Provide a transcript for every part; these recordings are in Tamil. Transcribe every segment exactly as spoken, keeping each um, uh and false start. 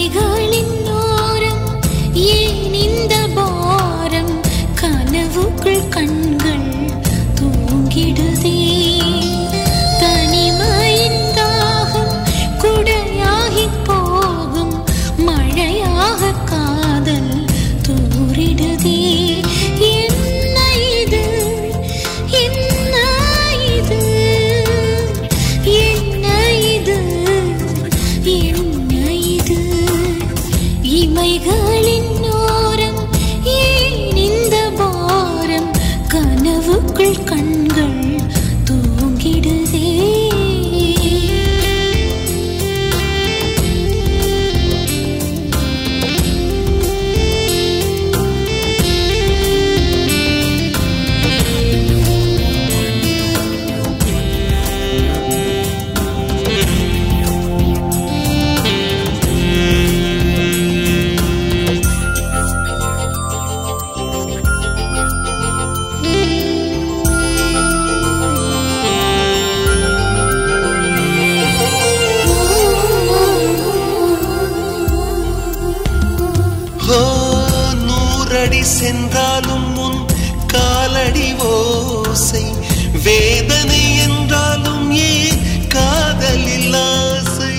இமைகளின் ஓரம் ஏன் இந்த பாரம் கனவுக்குள் கண்கள் தூங்கிடுதே தனிமையின் தாகம் குடையாகி போகும் மழையாக காதல் தூரிடுதே என்ன இது என்ன இது என்ன இது என்ன இது இமைகளின் ஓரம் ஏன் இந்த பாரம் கனவுக்குள் கண்கள் தூங்கிடுதே சென்றாலும் முன் காலடி ஓசை வேதனை என்றாலும் ஏன் காதலில் ஆசை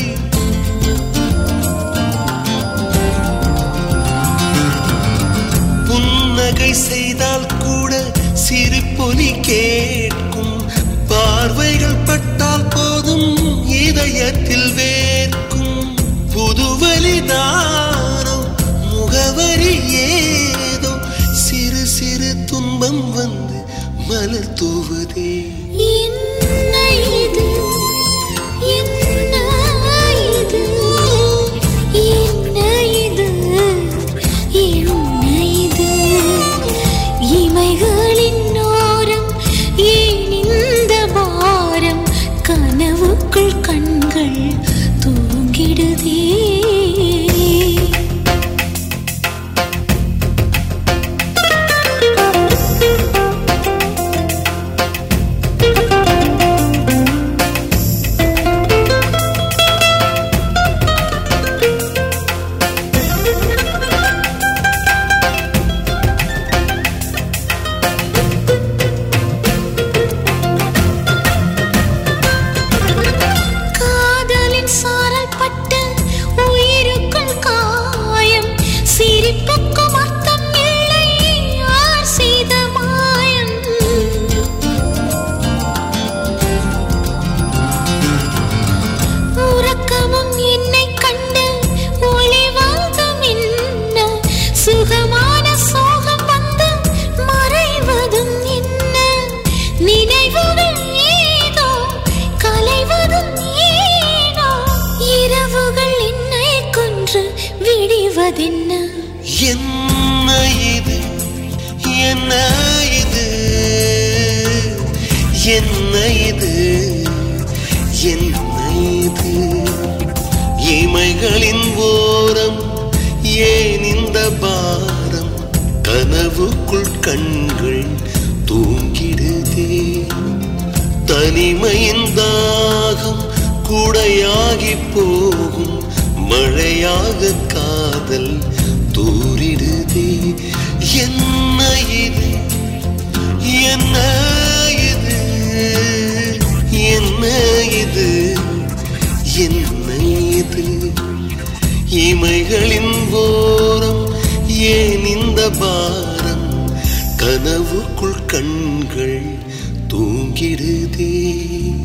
புன்னகை செய்தால் கூட சிரிப்பொலி கேட்கும் பார்வைகள் பட்டால் போதும் இதயத்தில் வேர்க்கும் புதுவலிதானோ முகவரி ஏதோ சிறு சிறு துன்பம் வந்து மலர் தூவுதே என்ன இது என்ன இது என்ன இது என்ன இது இமைகளின் ஓரம் ஏன் இந்த பாரம் கனவுக்குள் கண்கள் தூங்கிடுதே என்ன இது என்ன இது என்ன இது என்ன இது இமைகளின் ஓரம் ஏன் இந்த பாரம் கனவுக்குள் கண்கள் தூங்கிடுதே தனிமையின் தாகம் குடையாகி போகும் மழையாக காதல் தூரிடுதே என்ன இது என்ன இது என்ன இது என்ன இது இமைகளின் ஓரம் ஏன் இந்த பாரம் கனவுக்குள் கண்கள் தூங்கிடுதே